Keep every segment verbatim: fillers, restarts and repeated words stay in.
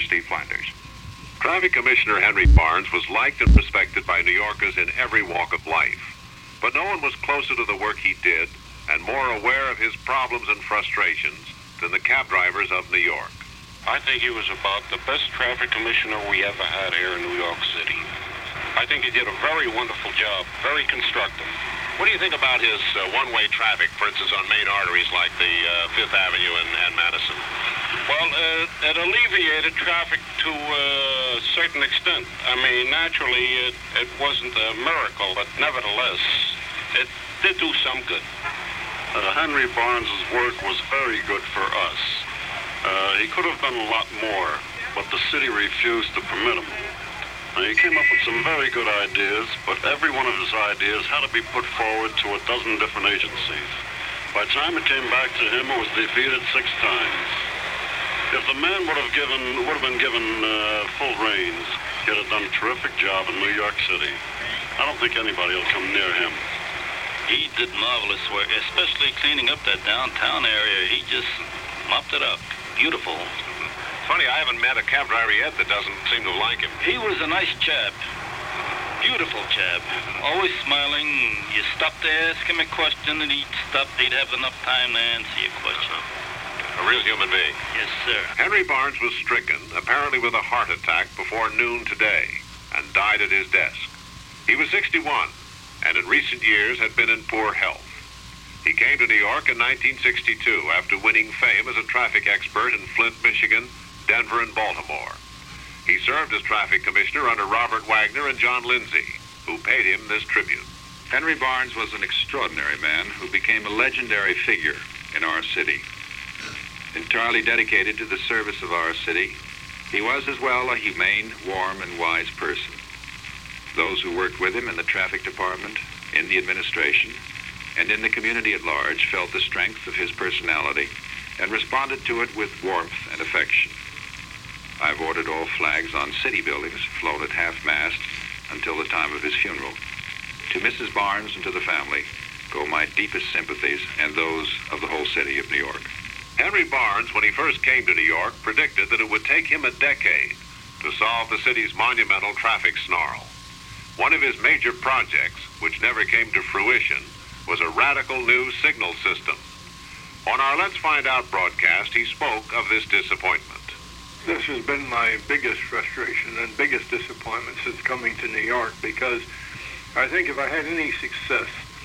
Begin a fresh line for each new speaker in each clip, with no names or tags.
Steve Flanders. Traffic Commissioner Henry Barnes was liked and respected by New Yorkers in every walk of life. But no one was closer to the work he did and more aware of his problems and frustrations than the cab drivers of New York.
I think he was about the best traffic commissioner we ever had here in New York City. I think he did a very wonderful job, very constructive.
What do you think about his uh, one-way traffic, for instance, on main arteries like the uh, Fifth Avenue and, and Madison?
Well, uh, it alleviated traffic to a certain extent. I mean, naturally, it, it wasn't a miracle, but nevertheless, it did do some good.
Uh, Henry Barnes's work was very good for us. Uh, he could have done a lot more, but the city refused to permit him. Uh, he came up with some very good ideas, but every one of his ideas had to be put forward to a dozen different agencies. By the time it came back to him, it was defeated six times. If the man would have given would have been given uh, full reins, he'd have done a terrific job in New York City. I don't think anybody will come near him.
He did marvelous work, especially cleaning up that downtown area. He just mopped it up. Beautiful.
Funny, I haven't met a cab driver yet that doesn't seem to like him.
He was a nice chap. Beautiful chap. Always smiling. You stop to ask him a question, and he'd stop. He'd have enough time to answer your question.
A real human being.
Yes, sir.
Henry Barnes was stricken, apparently with a heart attack, before noon today, and died at his desk. He was sixty-one, and in recent years had been in poor health. He came to New York in nineteen sixty-two after winning fame as a traffic expert in Flint, Michigan, Denver, and Baltimore. He served as traffic commissioner under Robert Wagner and John Lindsay, who paid him this tribute.
Henry Barnes was an extraordinary man who became a legendary figure in our city. Entirely dedicated to the service of our city, he was as well a humane, warm, and wise person. Those who worked with him in the traffic department, in the administration, and in the community at large felt the strength of his personality and responded to it with warmth and affection. I've ordered all flags on city buildings flown at half-mast until the time of his funeral. To Missus Barnes and to the family go my deepest sympathies and those of the whole city of New York.
Henry Barnes, when he first came to New York, predicted that it would take him a decade to solve the city's monumental traffic snarl. One of his major projects, which never came to fruition, was a radical new signal system. On our Let's Find Out broadcast, he spoke of this disappointment.
This has been my biggest frustration and biggest disappointment since coming to New York, because I think if I had any success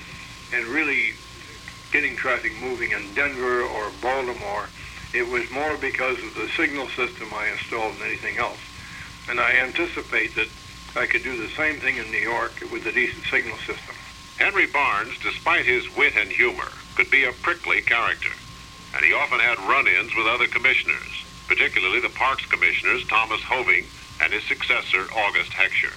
in really getting traffic moving in Denver or Baltimore, it was more because of the signal system I installed than anything else. And I anticipate that I could do the same thing in New York with a decent signal system.
Henry Barnes, despite his wit and humor, could be a prickly character, and he often had run-ins with other commissioners, particularly the Parks Commissioners Thomas Hoving and his successor, August Heckscher.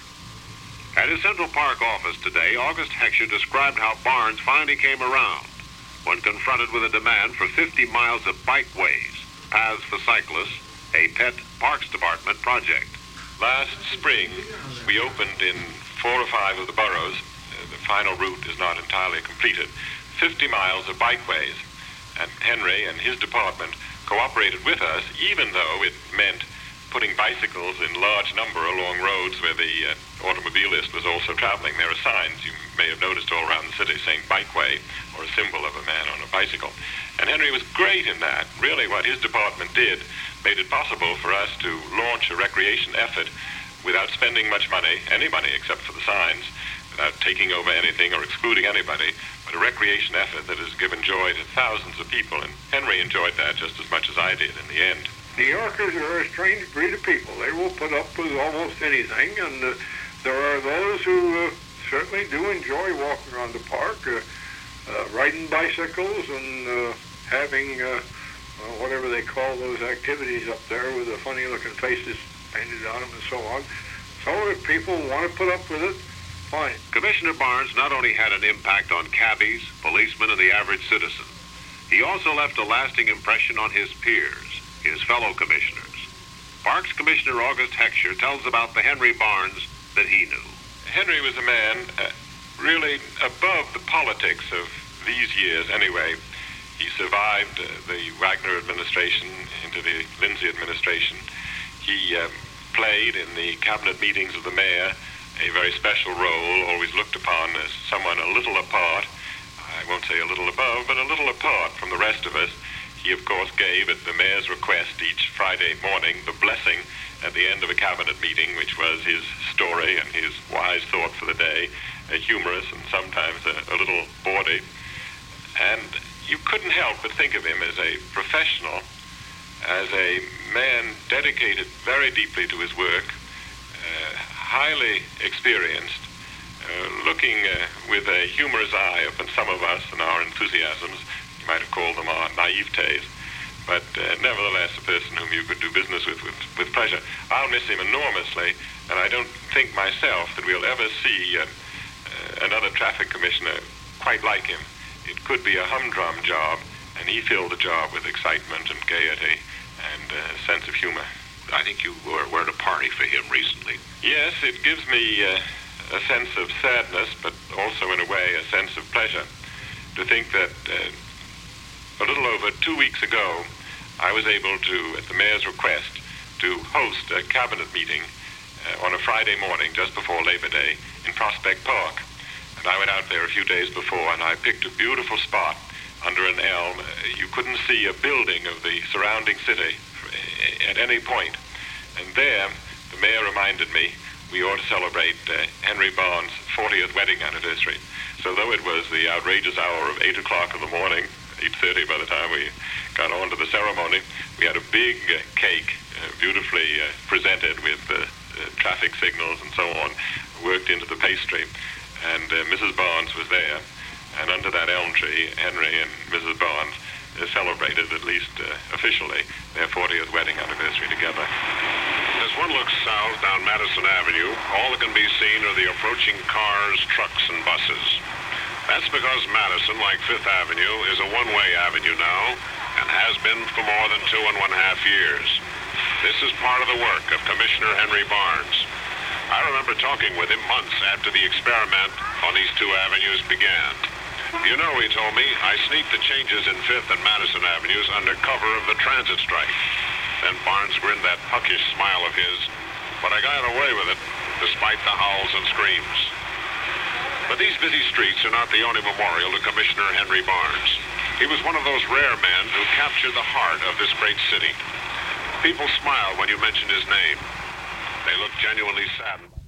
At his Central Park office today, August Heckscher described how Barnes finally came around when confronted with a demand for fifty miles of bikeways, paths for cyclists, a pet Parks Department project.
Last spring, we opened in four or five of the boroughs. The final route is not entirely completed. fifty miles of bikeways, and Henry and his department cooperated with us, even though it meant putting bicycles in large number along roads where the uh, automobilist was also traveling. There are signs you may have noticed all around the city saying bikeway, or a symbol of a man on a bicycle. And Henry was great in that. Really, what his department did made it possible for us to launch a recreation effort without spending much money, any money except for the signs, without taking over anything or excluding anybody, but a recreation effort that has given joy to thousands of people. And Henry enjoyed that just as much as I did in the end.
New Yorkers are a strange breed of people. They will put up with almost anything, and uh, there are those who uh, certainly do enjoy walking around the park, uh, uh, riding bicycles and uh, having uh, uh, whatever they call those activities up there with the funny-looking faces painted on them and so on. So if people want to put up with it, fine.
Commissioner Barnes not only had an impact on cabbies, policemen, and the average citizen, he also left a lasting impression on his peers, his fellow commissioners. Parks Commissioner August Heckscher tells about the Henry Barnes that he knew.
Henry was a man uh, really above the politics of these years anyway. He survived uh, the Wagner administration into the Lindsay administration. He uh, played in the cabinet meetings of the mayor a very special role, always looked upon as someone a little apart. I won't say a little above, but a little apart from the rest of us. He, of course, gave at the mayor's request each Friday morning the blessing at the end of a cabinet meeting, which was his story and his wise thought for the day, uh, humorous and sometimes a, a little bawdy. And you couldn't help but think of him as a professional, as a man dedicated very deeply to his work, uh, highly experienced, uh, looking uh, with a humorous eye upon some of us and our enthusiasms. You might have called them our naivete, but uh, nevertheless a person whom you could do business with, with with pleasure. I'll miss him enormously, and I don't think myself that we'll ever see uh, uh, another traffic commissioner quite like him. It could be a humdrum job, and he filled the job with excitement and gaiety and a uh, sense of humor.
I think you were, were at a party for him recently.
Yes, it gives me uh, a sense of sadness, but also in a way a sense of pleasure to think that uh, a little over two weeks ago I was able to, at the mayor's request, to host a cabinet meeting uh, on a Friday morning just before Labor Day in Prospect Park. And I went out there a few days before, and I picked a beautiful spot under an elm. Uh, you couldn't see a building of the surrounding city at any point. And there, the mayor reminded me we ought to celebrate uh, Henry Barnes' fortieth wedding anniversary. So though it was the outrageous hour of eight o'clock in the morning, eight thirty by the time we got on to the ceremony, we had a big uh, cake, uh, beautifully uh, presented with uh, uh, traffic signals and so on, worked into the pastry. And uh, Missus Barnes was there. And under that elm tree, Henry and Missus Barnes uh, celebrated, at least uh, officially, their fortieth wedding anniversary together.
As one looks south down Madison Avenue, all that can be seen are the approaching cars, trucks, and buses. That's because Madison, like Fifth Avenue, is a one-way avenue now and has been for more than two and one half years. This is part of the work of Commissioner Henry Barnes. I remember talking with him months after the experiment on these two avenues began. You know, he told me, I sneaked the changes in Fifth and Madison Avenues under cover of the transit strike. Then Barnes grinned that puckish smile of his, but I got away with it, despite the howls and screams. But these busy streets are not the only memorial to Commissioner Henry Barnes. He was one of those rare men who captured the heart of this great city. People smile when you mention his name. They look genuinely saddened.